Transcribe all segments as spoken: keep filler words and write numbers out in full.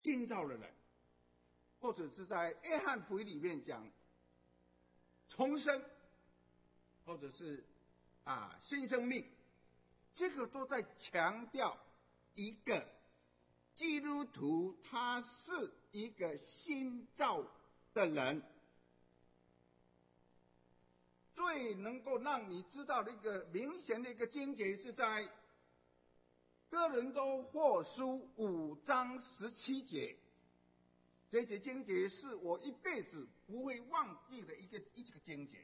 新造的人，或者是在约翰福音里面讲重生，或者是啊新生命，这个都在强调一个基督徒他是一个新造的人。最能够让你知道的一个明显的一个经节是在哥林多后书五章十七节，这节经节是我一辈子不会忘记的一个一个经节。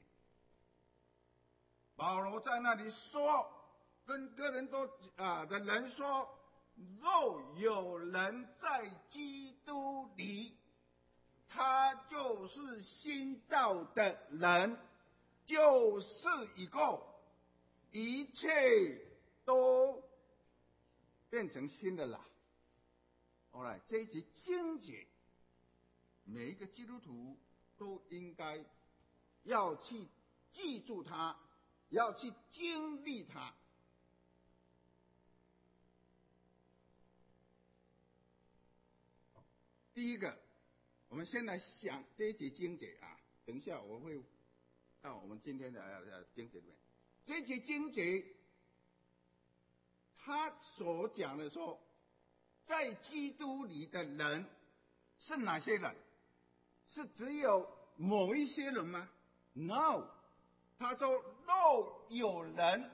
保罗在那里说，跟哥林多啊的人说，若有人在基督里，他就是新造的人，旧事已过，一切都变成新的了。好了，这一节经节，每一个基督徒都应该要去记住它，要去经历它。第一个，我们先来想这一节经节啊，等一下我会到我们今天的呃经节里面。这一节经节，他所讲的说，在基督里的人是哪些人？是只有某一些人吗 ？No， 他说若有人，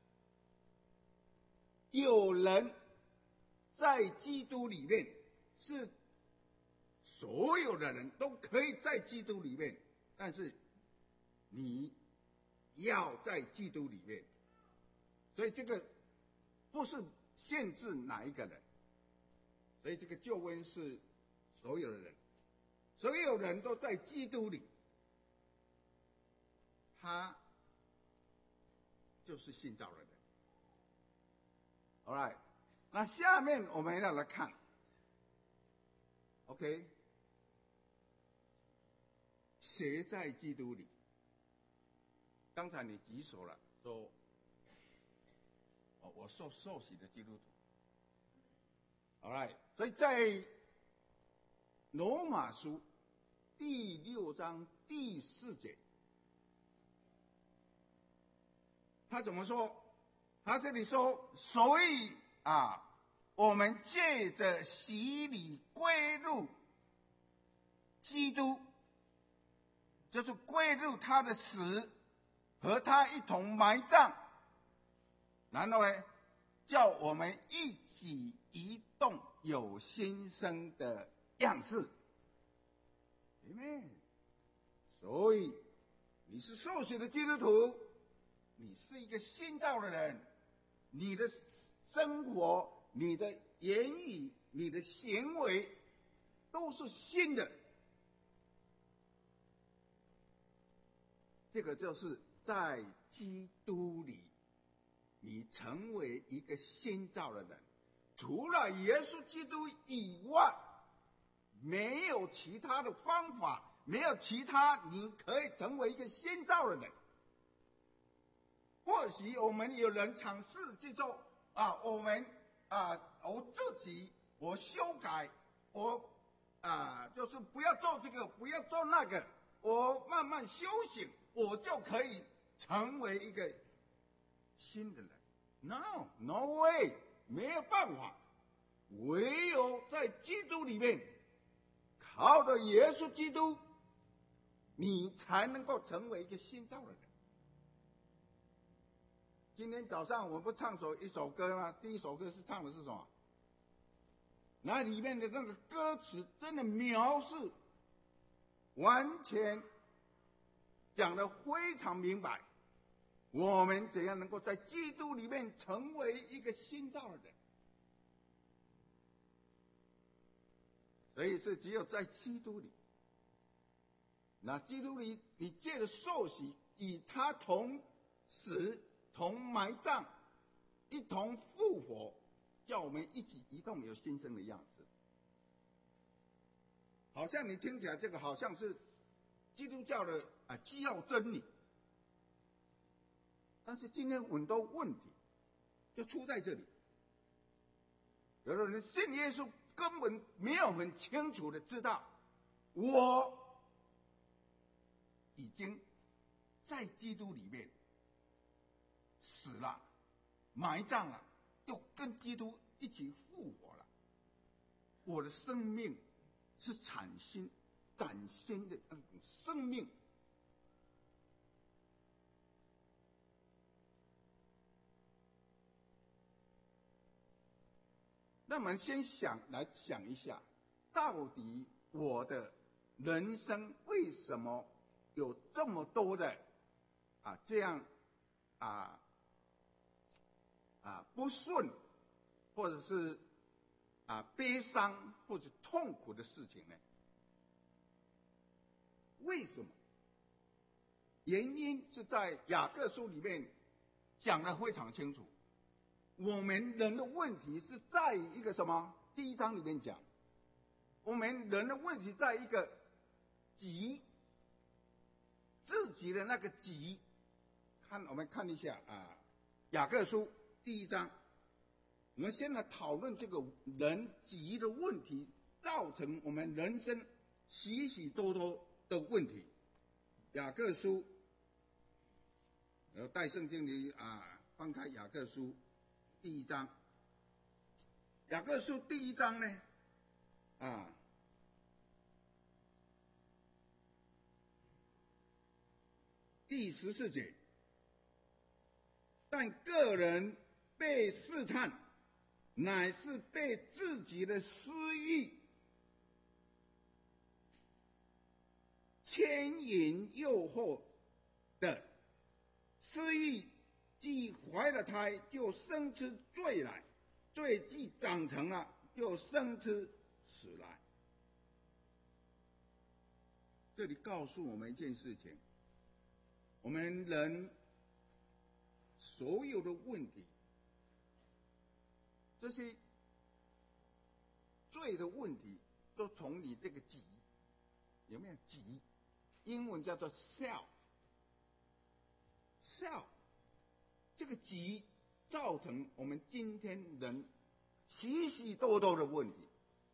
有人在基督里面，是所有的人都可以在基督里面，但是你要在基督里面，所以这个不是限制哪一个人，所以这个救恩是所有的人，所有人都在基督里，他就是新造的人。All right， 那下面我们要来看 ，OK， 谁在基督里？刚才你举手了，说，哦，我受受洗的基督徒。All right， 所以在罗马书第六章第四节，他怎么说？他这里说，所以啊，我们借着洗礼归入基督，就是归入他的死，和他一同埋葬，然后呢，叫我们一起移动有新生的样式。Amen。所以你是受洗的基督徒，你是一个新造的人，你的生活、你的言语、你的行为都是新的。这个就是在基督里，你成为一个新造的人，除了耶稣基督以外，没有其他的方法，没有其他你可以成为一个新造的人。或许我们有人尝试去做啊，我们啊，我自己我修改，我啊，就是不要做这个，不要做那个，我慢慢修行，我就可以成为一个新的人。No, no way， 没有办法，唯有在基督里面，靠着耶稣基督，你才能够成为一个新造的人。今天早上我们不唱首一首歌吗？第一首歌是唱的是什么？那里面的那个歌词真的描述，完全讲得非常明白，我们怎样能够在基督里面成为一个新造的人。所以是只有在基督里，那基督里你借着受洗，与他同死同埋葬，一同复活，叫我们一起移动有新生的样子。好像你听起来这个好像是基督教的啊基要真理，但是今天很多问题就出在这里。有的人信耶稣根本没有很清楚的知道，我已经在基督里面死了，埋葬了，又跟基督一起复活了。我的生命是崭新、崭新的那种生命。那我们先想来想一下，到底我的人生为什么有这么多的啊这样啊啊不顺，或者是啊悲伤或者痛苦的事情呢？为什么？原因是在雅各书里面讲得非常清楚。我们人的问题是在一个什么？第一章里面讲，我们人的问题在一个己，自己的那个己。看，我们看一下啊，雅各书第一章，我们先来讨论这个人己的问题，造成我们人生许许多多的问题。雅各书，然后带圣经里啊，翻开雅各书第一章。雅各书第一章呢，啊，第十四节，但个人被试探，乃是被自己的私欲牵引诱惑的。私欲既怀了胎，就生出罪来；罪既长成了，就生出死来。这里告诉我们一件事情：我们人所有的问题，这些罪的问题，都从你这个己，有没有己？英文叫做 self。self 这个己造成我们今天人许许多多的问题。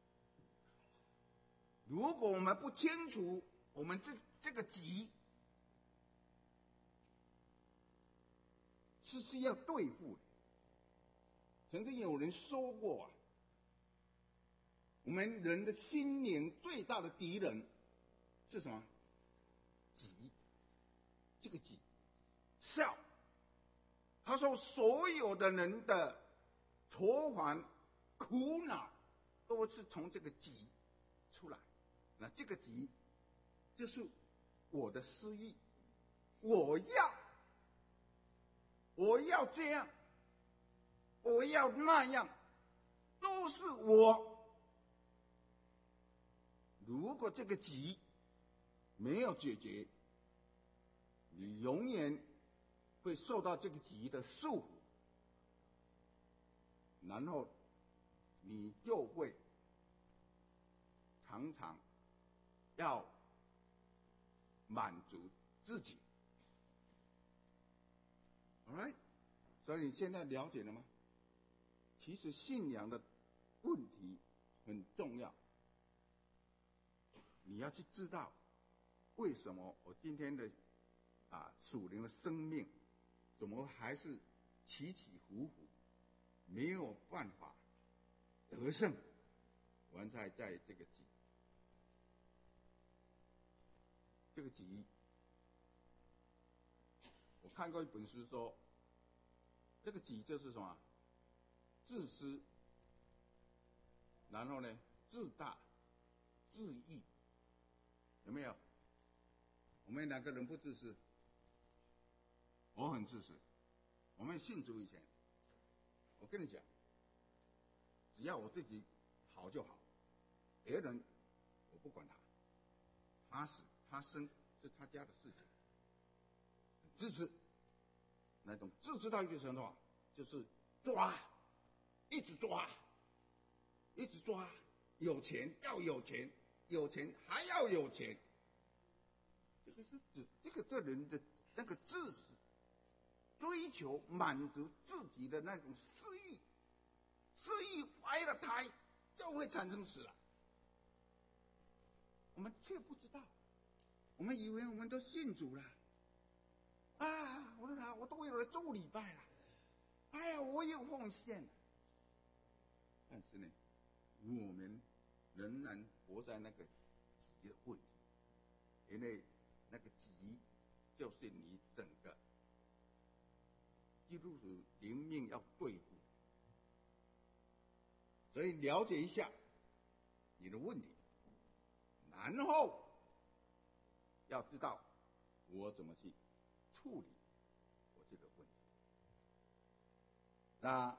如果我们不清楚我们这这个己是需要对付的，曾经有人说过啊，我们人的心灵最大的敌人是什么？己，这个己 self。他说，所有的人的愁烦、苦恼，都是从这个己出来。那这个己，就是我的私欲，我要，我要这样，我要那样，都是我。如果这个己没有解决，你永远会受到这个己的束缚，然后你就会常常要满足自己。All right？ 所以你现在了解了吗？其实信仰的问题很重要，你要去知道为什么我今天的啊属灵的生命怎么还是起起伏伏，没有办法得胜，完在在这个己，这个己，我看过一本书说，这个己就是什么？自私，然后呢，自大、自义，有没有？我们哪个人不自私？我很自私。我们信主以前，我跟你讲，只要我自己好就好，别人我不管他，他死他生是他家的事情。自私，那种自私到一个程度，就是抓，一直抓，一直抓，有钱要有钱，有钱还要有钱。这个是指这个这人的那个自私，追求满足自己的那种私欲，私欲怀了胎就会产生死了。我们却不知道，我们以为我们都信主了，啊，我说我都有了周礼拜了，哎呀，我有奉献了。但是呢，我们仍然活在那个急的问题，因为那个急就是你整个基督徒灵命要对付，所以了解一下你的问题，然后要知道我怎么去处理我这个问题。那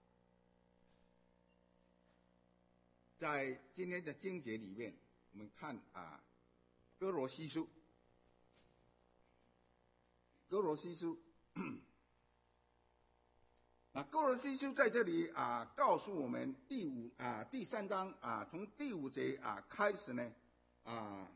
在今天的经节里面，我们看啊，哥罗西书，哥罗西书，那哥罗西书在这里啊，告诉我们第五啊第三章啊，从第五节啊开始呢啊，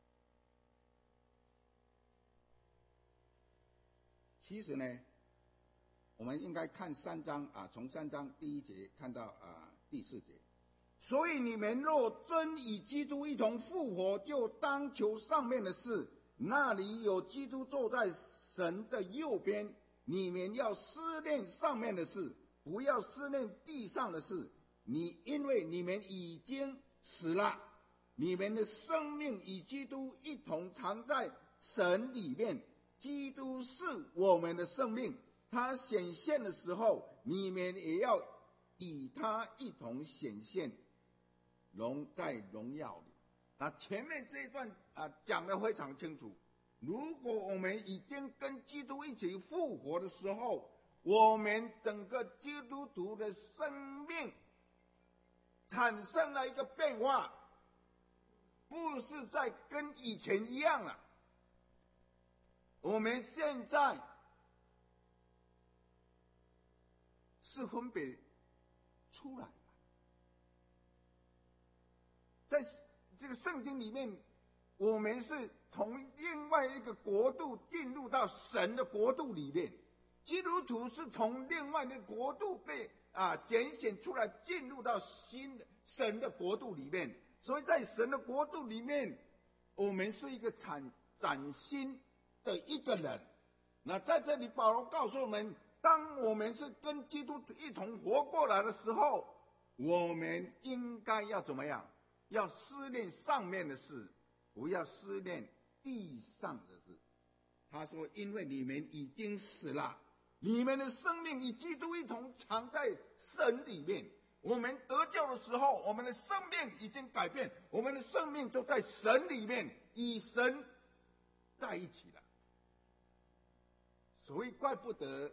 其实呢，我们应该看三章啊，从三章第一节看到啊第四节。所以你们若真与基督一同复活，就当求上面的事，那里有基督坐在神的右边。你们要思念上面的事，不要思念地上的事。你因为你们已经死了，你们的生命与基督一同藏在神里面。基督是我们的生命，他显现的时候，你们也要与他一同显现，荣在荣耀里。那前面这一段啊讲得非常清楚。如果我们已经跟基督一起复活的时候，我们整个基督徒的生命产生了一个变化，不是再跟以前一样了。我们现在是分别出来了，在这个圣经里面，我们是从另外一个国度进入到神的国度里面，基督徒是从另外的国度被啊拣选出来，进入到新的神的国度里面。所以在神的国度里面，我们是一个崭崭新的一个人。那在这里，保罗告诉我们，当我们是跟基督一同活过来的时候，我们应该要怎么样？要思念上面的事，不要思念地上的事。他说，因为你们已经死了，你们的生命与基督一同藏在神里面。我们得救的时候，我们的生命已经改变，我们的生命就在神里面，与神在一起了。所以怪不得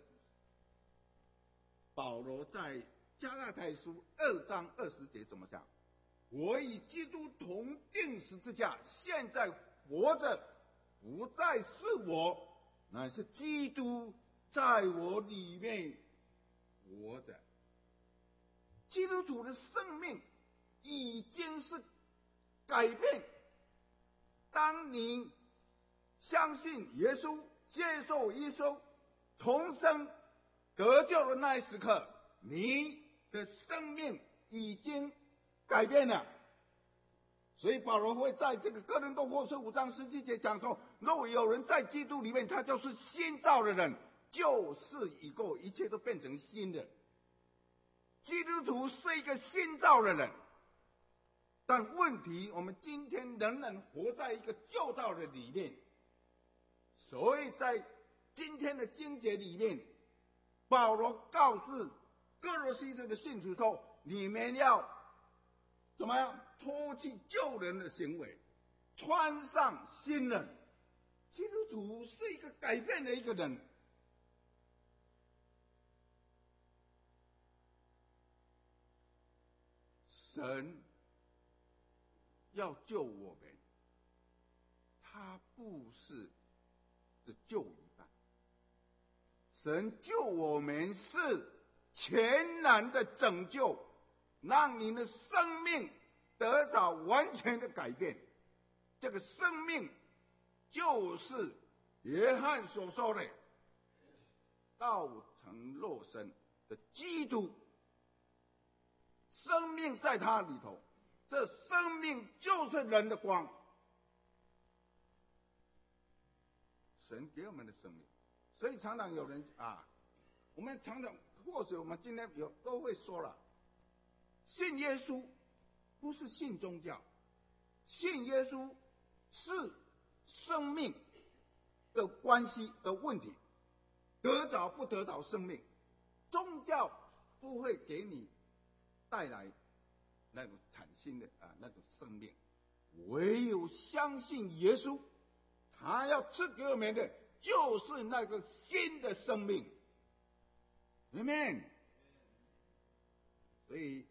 保罗在加拉太书二章二十节怎么讲？我与基督同定十字架，现在活着，不再是我，乃是基督在我里面活着。基督徒的生命已经是改变。当你相信耶稣，接受耶稣，重生得救的那一时刻，你的生命已经改变了。所以保罗会在这个哥林多后书五章十七节讲说，若有人在基督里面，他就是新造的人，旧事已过，一切都变成新的。基督徒是一个新造的人，但问题我们今天仍然活在一个旧道的里面。所以在今天的经节里面，保罗告诉哥罗西这个信徒说，你们要怎么样脱去旧人的行为，穿上新人。基督徒是一个改变的一个人。神要救我们，他不是只救一半。神救我们是全然的拯救，让你的生命得到完全的改变。这个生命就是约翰所说的道成肉身的基督。 生命在他里头，这生命就是人的光。神给我们的生命，所以常常有人啊，我们常常或许我们今天有都会说了，信耶稣不是信宗教，信耶稣是生命的关系的问题，得着不得着生命，宗教不会给你带来那种产生的啊那种生命，唯有相信耶稣，他要赐给我们的就是那个新的生命。Amen。所以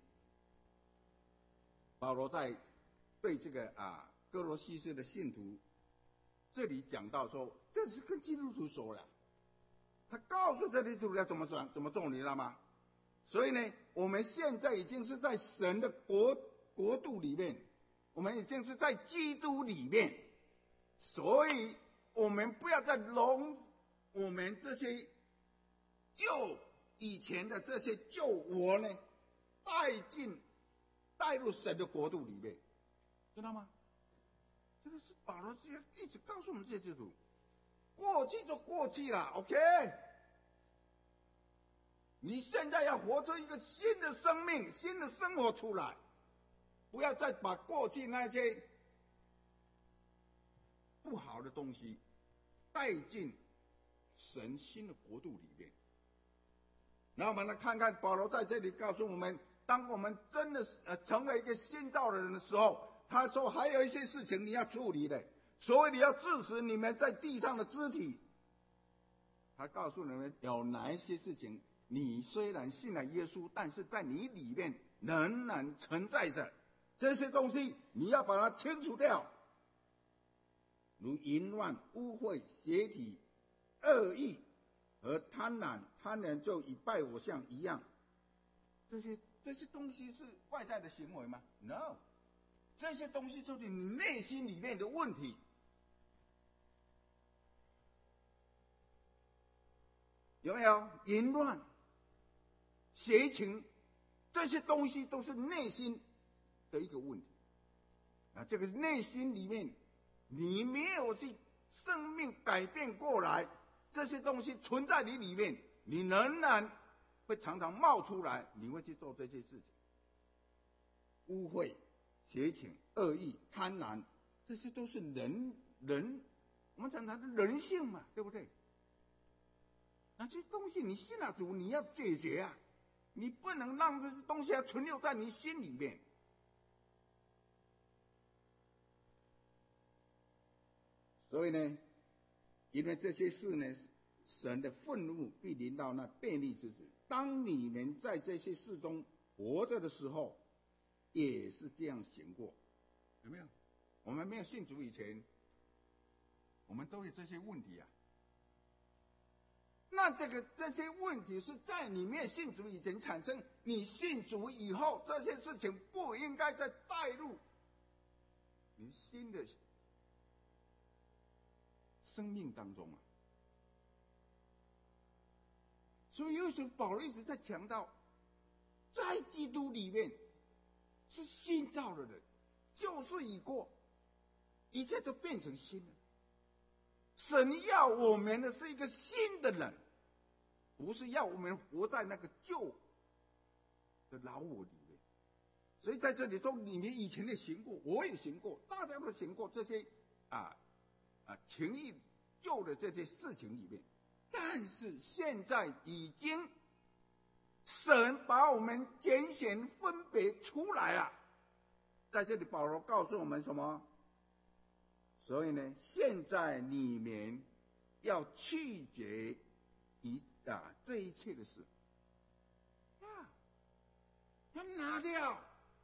保罗在对这个啊哥罗西斯的信徒这里讲到说，这是跟基督徒说的，他告诉这里基督徒要怎么做怎么做，你知道吗？所以呢，我们现在已经是在神的国国度里面，我们已经是在基督里面，所以我们不要再容我们这些旧以前的这些旧我呢带进带入神的国度里面，知道吗？这个是保罗一直告诉我们这些基督徒，过去就过去了 ，OK。你现在要活出一个新的生命、新的生活出来，不要再把过去那些不好的东西带进神新的国度里面。然后我们来看看保罗在这里告诉我们，当我们真的呃成为一个新造的人的时候，他说还有一些事情你要处理的，所以你要致死你们在地上的肢体。他告诉你们有哪一些事情，你虽然信了耶稣，但是在你里面仍然存在着这些东西，你要把它清除掉，如淫乱、污秽、邪体、恶意和贪婪。贪婪就与拜偶像一样，这些这些东西是外在的行为吗 ？No， 这些东西就是你内心里面的问题。有没有淫乱、邪情，这些东西都是内心的一个问题啊！这个内心里面，你没有去生命改变过来，这些东西存在你里面，你仍然会常常冒出来，你会去做这些事情。污秽、邪情、恶意、贪婪，这些都是人人我们常常的人性嘛，对不对？那这些东西你信了主，你要解决啊！你不能让这些东西还存留在你心里面。所以呢，因为这些事呢，神的愤怒必临到那悖逆之子。当你们在这些事中活着的时候，也是这样行过，有没有？我们没有信主以前，我们都有这些问题啊。那这个这些问题是在你没有信主以前产生，你信主以后，这些事情不应该再带入你新的生命当中啊。所以有时候保罗一直在强调，在基督里面是新造的人，旧事已过，一切都变成新的。神要我们的是一个新的人，不是要我们活在那个旧的老我里面。所以在这里说，你们以前也行过，我也行过，大家都行过这些啊啊情义旧的这些事情里面。但是现在已经神把我们拣选分别出来了。在这里保罗告诉我们什么？所以呢，现在你们要拒绝一啊这一切的事啊，要拿掉。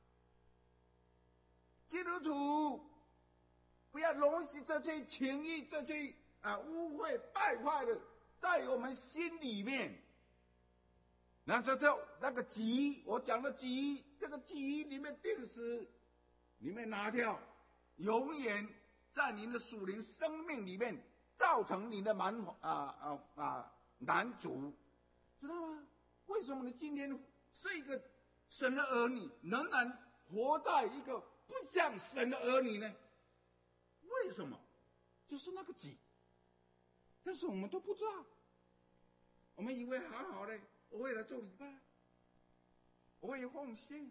基督徒不要容许这些情欲、这些啊污秽败坏的在我们心里面。然后就那个己，我讲的己，这个己里面定死，里面拿掉，永远在您的属灵生命里面造成你的蛮啊啊啊难主，知道吗？为什么你今天是一个神的儿女，仍然活在一个不像神的儿女呢？为什么？就是那个己。但是我们都不知道，我们以为好好的，我为了做礼拜，我为了奉献，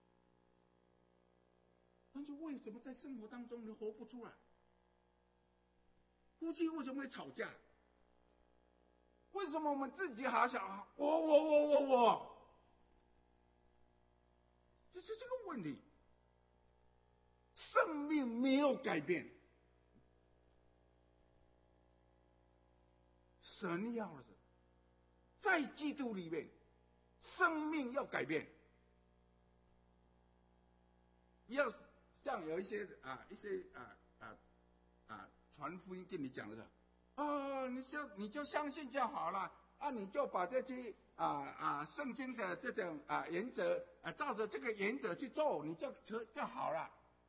但是为什么在生活当中你活不出来？夫妻为什么会吵架？为什么我们自己还想我我我我我？就是这个问题。生命没有改变，神要的是在基督里面，生命要改变。要像有一些啊一些啊啊啊传福音跟你讲的是，啊你就你就相信就好了啊，你就把这些啊啊圣经的这种啊原则啊照着这个原则去做，你就就就好了。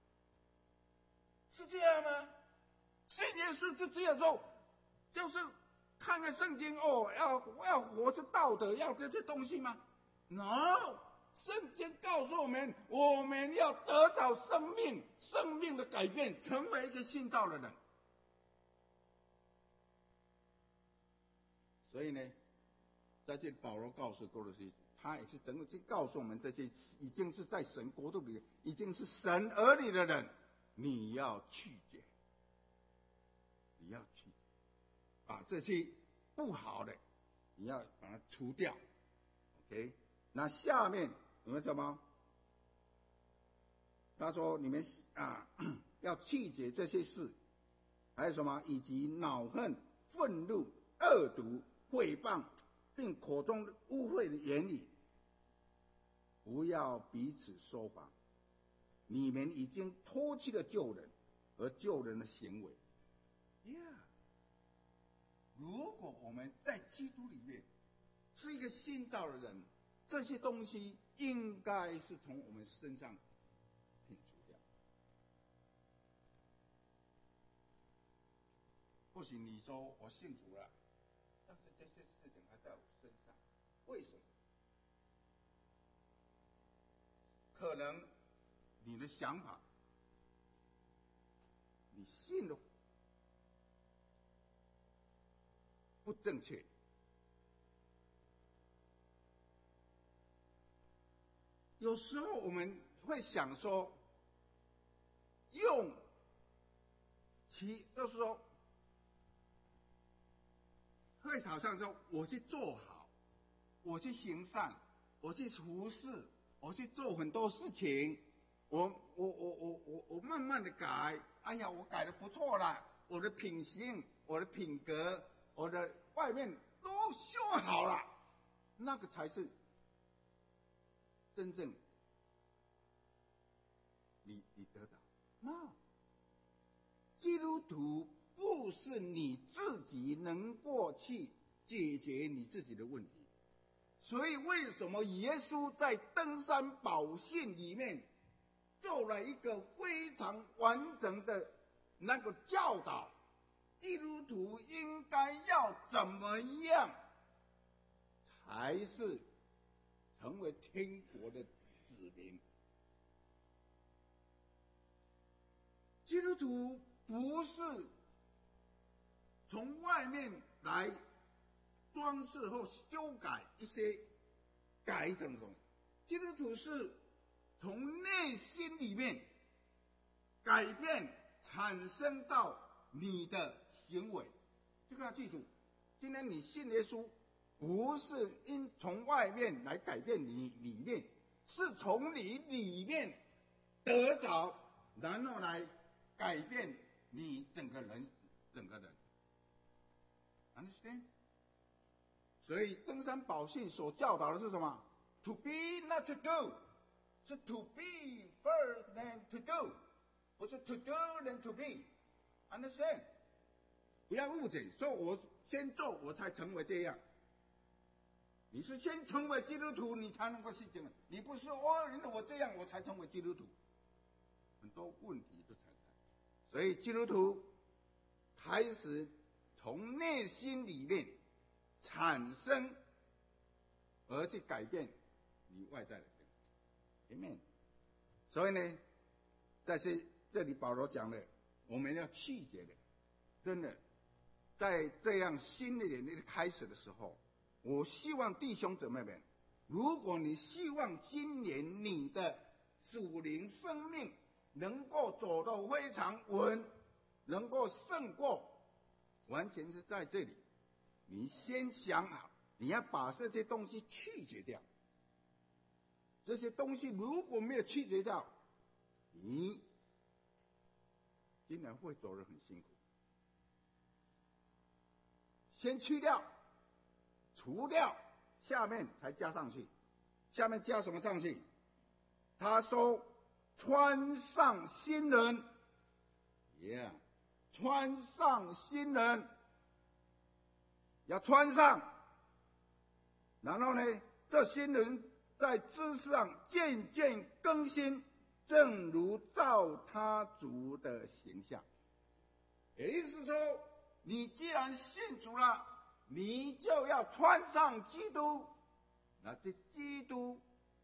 是这样吗？信耶稣是这样做，就是看看圣经哦，要要活出道德，要这些东西吗 ？No， 圣经告诉我们，我们要得到生命，生命的改变，成为一个新造的人。所以呢，在这里保罗告诉哥罗西，他也是整个去告诉我们，这些已经是在神国度里，已经是神儿女的人。你要去绝，你要去把这些不好的，你要把它除掉。OK， 那下面你们怎么？他说你们啊要去绝这些事，还有什么？以及恼恨、愤怒、恶毒、诽谤，并口中污秽的言语，不要彼此说谎。你们已经脱去了旧人和旧人的行为。Yeah， 如果我们在基督里面是一个新造的人，这些东西应该是从我们身上摒除掉。或许你说我信主了，但是这些事情还在我身上，为什么？可能你的想法，你信的不正确。有时候我们会想说，用其就是说，会好像说我去做好，我去行善，我去服侍，我去做很多事情。我我我我我我慢慢的改，哎呀，我改的不错了，我的品行、我的品格、我的外面都修好了，那个才是真正你你得到。那基督徒不是你自己能过去解决你自己的问题，所以为什么耶稣在登山宝训里面做了一个非常完整的那个教导，基督徒应该要怎么样才是成为天国的子民。基督徒不是从外面来装饰或修改一些改的东西，基督徒是从内心里面改变，产生到你的行为。这个要记住，今天你信耶稣，不是因从外面来改变你里面，是从你里面得着，然后来改变你整个人，整个人。Understand？ 所以登山宝训所教导的是什么 ？To be not to do。是 to be first than to do， 不是 to do than to be。Understand？ 不要误解，说我先做我才成为这样。你是先成为基督徒，你才能够信经。你不是哦，因为我这样我才成为基督徒，很多问题就产生。所以基督徒开始从内心里面产生，而去改变你外在的。 Amen。所以呢，在这这里保罗讲了，我们要拒绝的，真的，在这样新的年的开始的时候，我希望弟兄姊妹们，如果你希望今年你的属灵生命能够走得非常稳，能够胜过，完全是在这里，你先想好，你要把这些东西拒绝掉。这些东西如果没有拒绝掉，你今年会走得很辛苦。先去掉，除掉，下面才加上去。下面加什么上去？他说穿上新人 ，yeah， 穿上新人，要穿上。然后呢，这新人在知识上渐渐更新，正如照他主的形象。也意思说，你既然信主了，你就要穿上基督。那这基督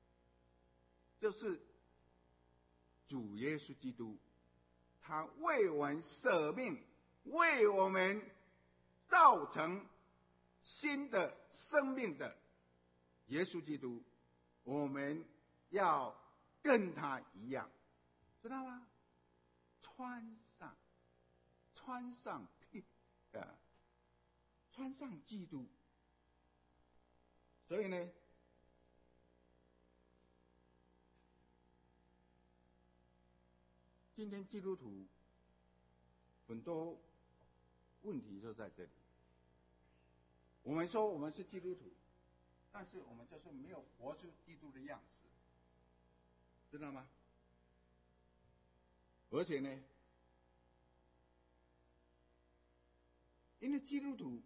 就是主耶稣基督，他为我们舍命，为我们造成新的生命的耶稣基督，我们要跟他一样，知道吗？穿上，穿上皮，呃，穿上基督。所以呢，今天基督徒很多问题就在这里。我们说我们是基督徒，但是我们就是没有活出基督的样子，知道吗？而且呢，因为基督徒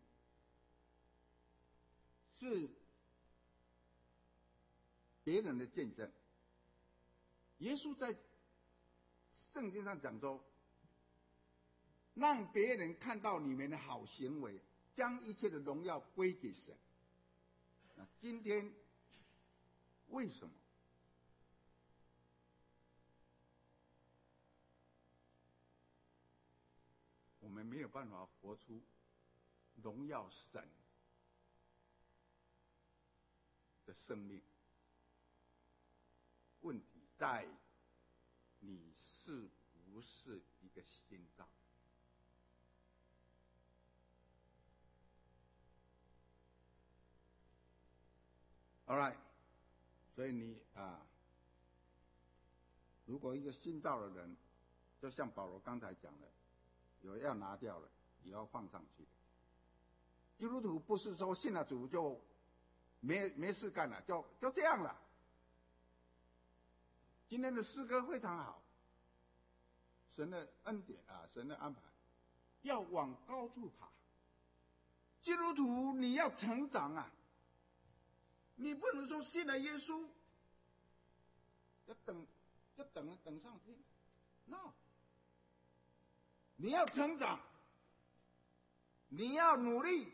是别人的见证。耶稣在圣经上讲说，让别人看到你们的好行为，将一切的荣耀归给神。那今天为什么我们没有办法活出荣耀神的生命？问题在你是不是一个心脏？All right， 所以你啊，如果一个新造的人，就像保罗刚才讲的，有要拿掉了，也要放上去的。基督徒不是说信了主就没没事干了，就就这样了。今天的诗歌非常好，神的恩典啊，神的安排，要往高处爬。基督徒你要成长啊！你不能说信了耶稣，要等，要等等上天 ，no。你要成长，你要努力，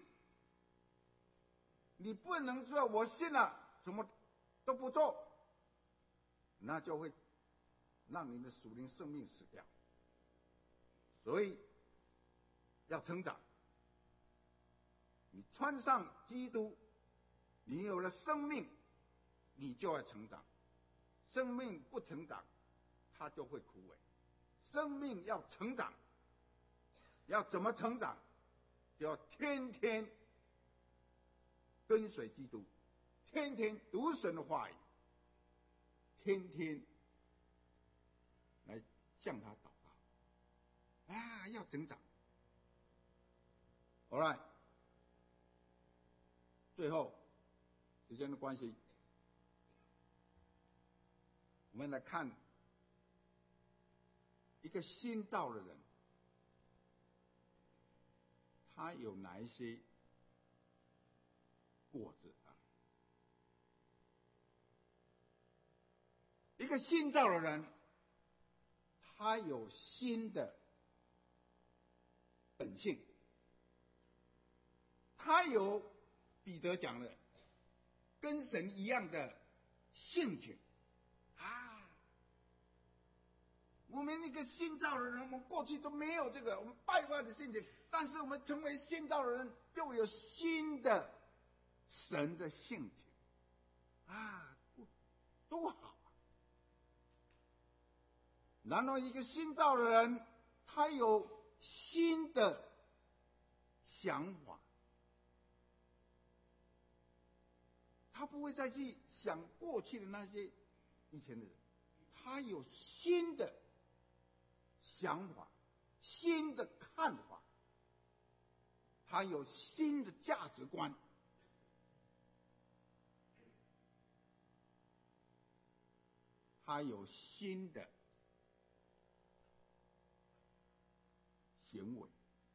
你不能说我信了什么都不做，那就会让你的属灵生命死掉。所以要成长，你穿上基督，你有了生命，你就要成长。生命不成长，它就会枯萎。生命要成长，要怎么成长？就要天天跟随基督，天天读神的话语，天天来向他祷告。啊，要成长。All right， 最后时间的关系，我们来看一个新造的人，他有哪一些果子啊？一个新造的人，他有新的本性，他有彼得讲的跟神一样的性情啊， 我们那个新造的人，我们过去都没有这个，我们败坏的性情，但是我们成为新造的人，就有新的神的性情啊，多好啊！然后一个新造的人，他有新的想法，他不会再去想过去的那些以前的人，他有新的想法，新的看法，他有新的价值观，他有新的行为。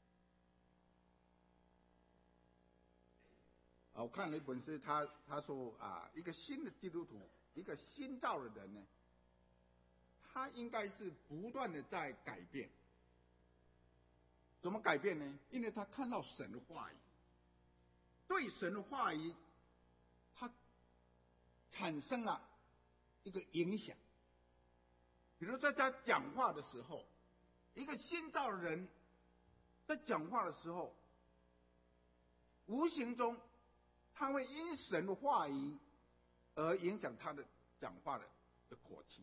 啊，我看了一本书，他他说啊，一个新的基督徒，一个新造的人呢，他应该是不断的在改变。怎么改变呢？因为他看到神的话语，对神的话语，他产生了一个影响。比如在他讲话的时候，一个新造的人在讲话的时候，无形中他会因神的话语而影响他的讲话的的口气。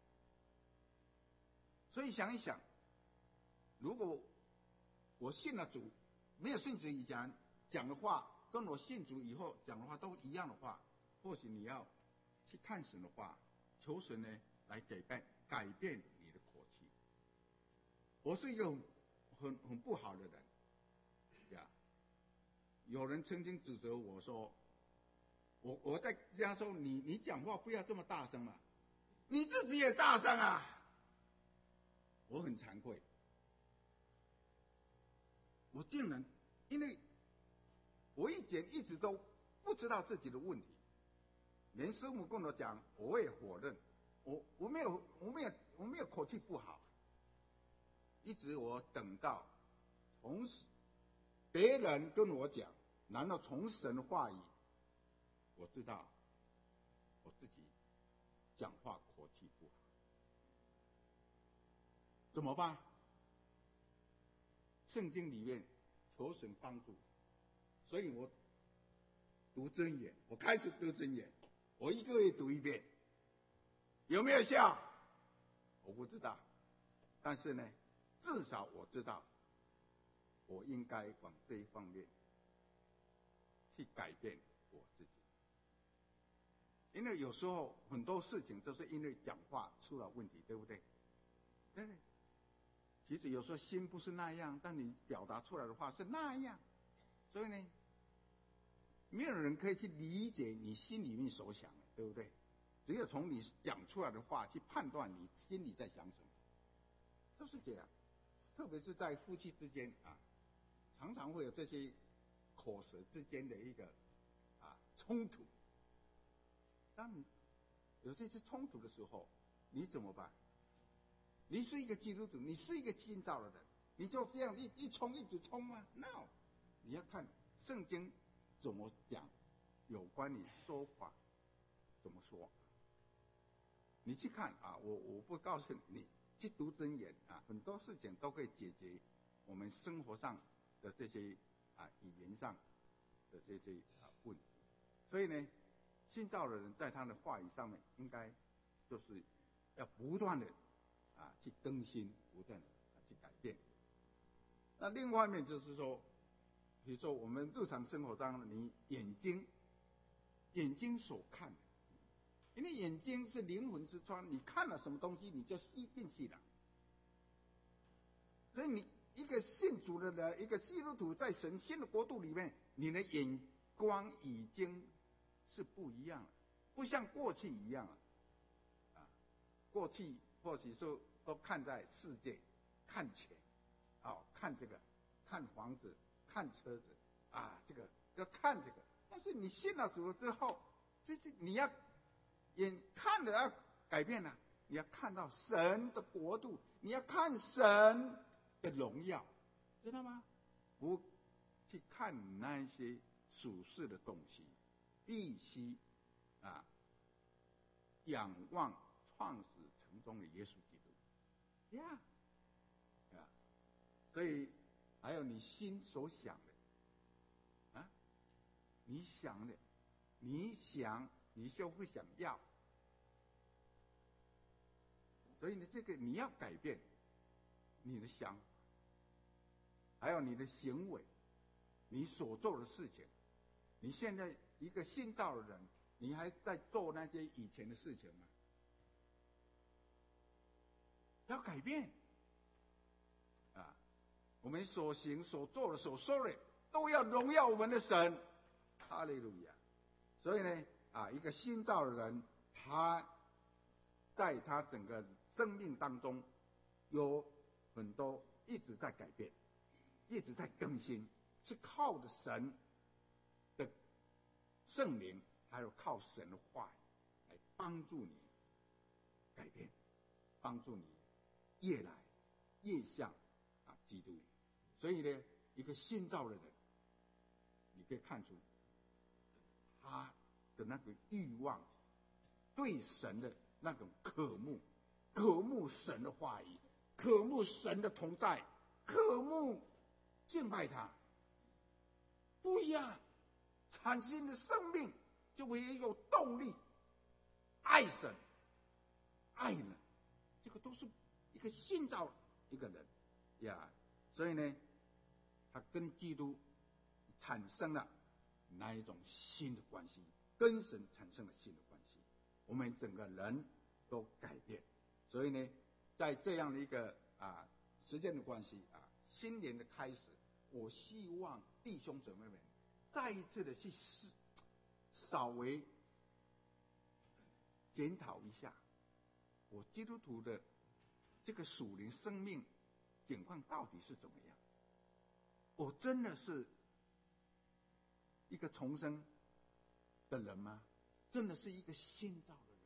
所以想一想，如果我信了主，没有信主以前讲的话，跟我信主以后讲的话都一样的话，或许你要去看神的话，求神呢来改变改变你的口气。我是一个很很不好的人，呀。有人曾经指责我说，我我在家说你你讲话不要这么大声嘛，你自己也大声啊。我很惭愧，我竟然因为我以前一直都不知道自己的问题，连师母跟我讲，我也否认，我我没有我没有我没有口气不好，一直我等到从别人跟我讲，然后从神的话语，我知道我自己讲话口气不好，怎么办？圣经里面求神帮助，所以我读箴言，我开始读箴言，我一个月读一遍，有没有效？我不知道，但是呢，至少我知道，我应该往这一方面去改变我自己。因为有时候很多事情都是因为讲话出了问题，对不对？对不对？其实有时候心不是那样，但你表达出来的话是那样，所以呢，没有人可以去理解你心里面所想的，对不对？只有从你讲出来的话去判断你心里在想什么，都是这样。特别是在夫妻之间啊，常常会有这些口舌之间的一个啊冲突。当你有这些冲突的时候，你怎么办？你是一个基督徒，你是一个新造的人，你就这样一一冲一直冲吗 ？No， 你要看圣经怎么讲，有关你说法怎么说。你去看啊，我我不告诉你，你去读箴言啊，很多事情都可以解决我们生活上的这些啊语言上的这些啊问题。所以呢，新造的人在他的话语上面，应该就是要不断的。啊，去更新，不断的、啊、去改变。那另外一面就是说，比如说我们日常生活中，你眼睛，眼睛所看的，因为眼睛是灵魂之窗，你看了什么东西，你就吸进去了。所以你一个信主的人，一个基督徒，在神仙的国度里面，你的眼光已经是不一样了，不像过去一样了。啊，过去。或许说都看在世界，看钱，哦，看这个，看房子，看车子，啊，这个要看这个。但是你信了主之后，这这你要眼看的要改变了，你要看到神的国度，你要看神的荣耀，知道吗？不去看那些属世的东西，必须啊仰望创始成终的耶稣基督。 呀，啊，所以还有你心所想的，啊，你想的，你想，你就会想要。所以呢，这个你要改变你的想法，还有你的行为，你所做的事情。你现在一个新造的人，你还在做那些以前的事情吗？要改变啊！我们所行所做的所说的，都要荣耀我们的神。哈利路亚！所以呢，啊，一个新造的人，他在他整个生命当中，有很多一直在改变，一直在更新，是靠着神的圣灵，还有靠神的话语来帮助你改变，帮助你越来越像啊基督。所以呢，一个新造的人，你可以看出他的那个欲望，对神的那种渴慕，渴慕神的话语，渴慕神的同在，渴慕敬拜他，不一样。产生的生命就会有动力，爱神，爱人，这个都是一个新造一个人呀。所以呢，他跟基督产生了那一种新的关系，跟神产生了新的关系，我们整个人都改变。所以呢，在这样的一个啊时间的关系啊，新年的开始，我希望弟兄姊妹们再一次的去思，稍微检讨一下，我基督徒的这个属灵生命情况到底是怎么样？我真的是一个重生的人吗？真的是一个新造的人？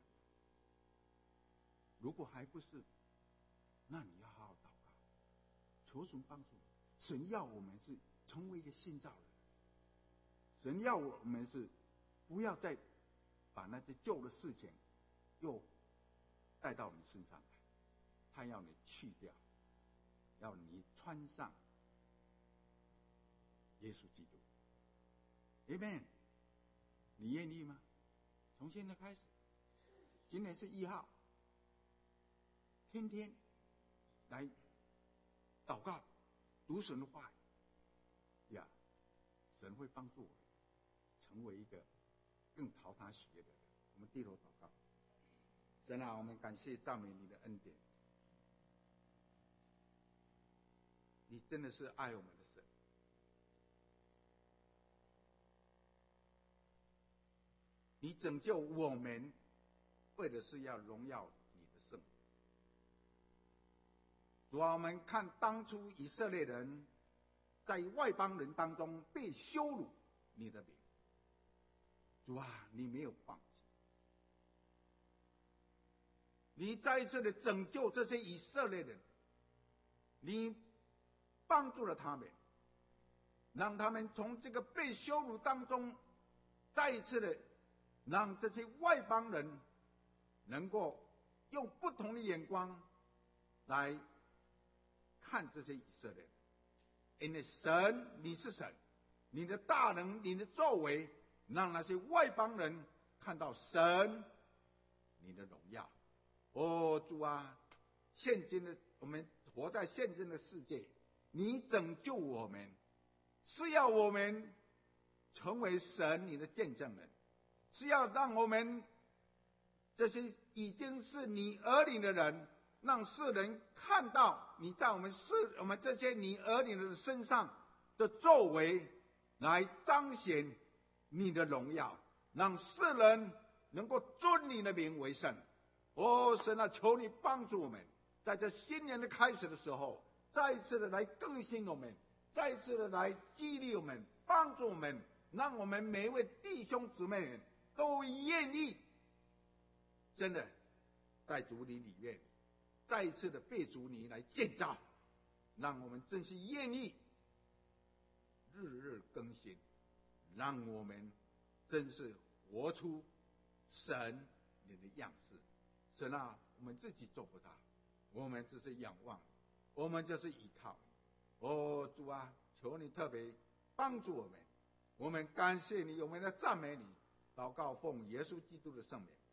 如果还不是，那你要好好祷告，求神帮助。神要我们是成为一个新造的人，神要我们是不要再把那些旧的事情又带到你身上来，他要你去掉，要你穿上耶稣基督。 Amen， 你愿意吗？从现在开始，今年是一号，天天来祷告，读神的话语呀，神会帮助我们成为一个更讨他喜悦的人。我们低头祷告。神啊，我们感谢赞美你的恩典，你真的是爱我们的神。你拯救我们，为的是要荣耀你的圣名。主啊，我们看当初以色列人在外邦人当中被羞辱你的名，主啊，你没有放弃，你再一次的拯救这些以色列人，你帮助了他们，让他们从这个被羞辱当中再一次的让这些外邦人能够用不同的眼光来看这些以色列人。因为神，你是神，你的大能，你的作为，让那些外邦人看到神你的荣耀。哦，主啊，现今的我们活在现今的世界，你拯救我们，是要我们成为神你的见证人，是要让我们这些已经是你儿女的人，让世人看到你在我们世我们这些你儿女的身上的作为，来彰显你的荣耀，让世人能够尊你的名为圣。哦，神啊，求你帮助我们，在这新年的开始的时候，再一次的来更新我们，再一次的来激励我们，帮助我们，让我们每一位弟兄姊妹们都愿意真的在主你里面再一次的被主你来建造，让我们真是愿意日日更新，让我们真是活出神你的样式。神啊，我们自己做不到， 我们只是仰望，我们就是依靠。哦，主啊，求你特别帮助我们，我们感谢你，我们来赞美你，祷告奉耶稣基督的圣名。